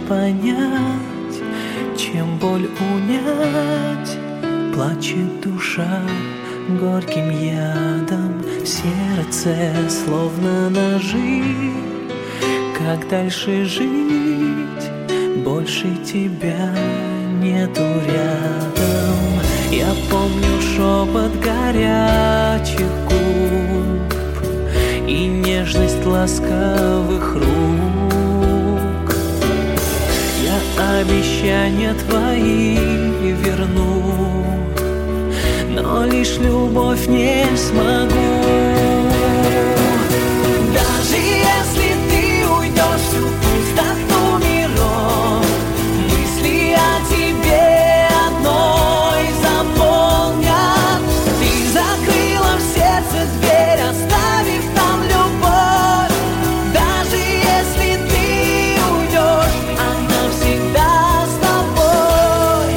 понять, чем боль унять. Плачет душа горьким ядом, в сердце словно ножи. Как дальше жить? Больше тебя нету рядом. Я помню шепот горячих губ и нежность ласковых рук. Я обещания твои верну, но лишь любовь не смогу. Даже если ты уйдешь в всю пустоту миров, мысли о тебе одной заполнят. Ты закрыла в сердце дверь, оставив там любовь. Даже если ты уйдешь, она всегда с тобой.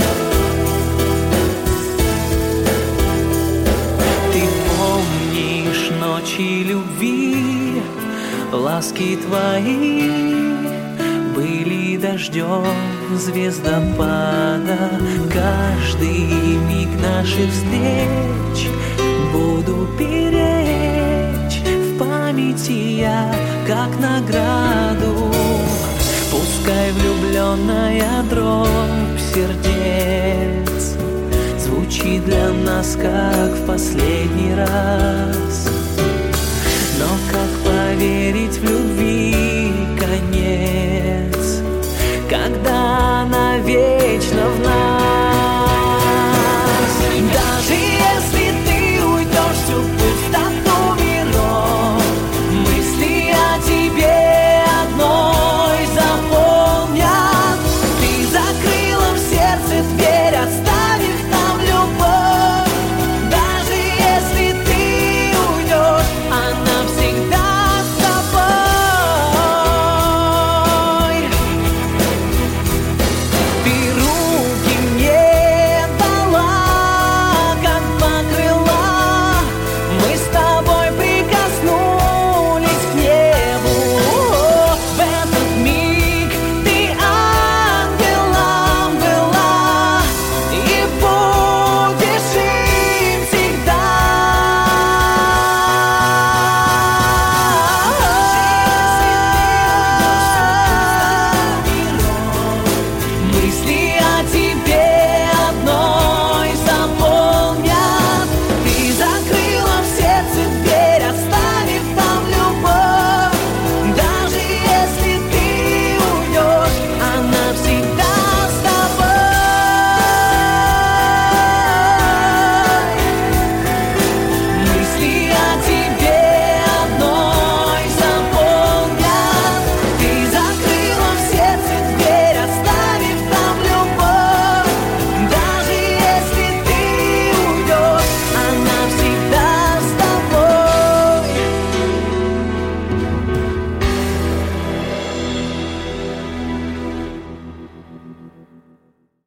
Ты помнишь ночи любви, ласки твои были дождем звездопада. Каждый миг наших встреч буду беречь в памяти я, как награду. Пускай влюбленная дробь сердец звучит для нас, как в последний раз. Но как поверить в любви,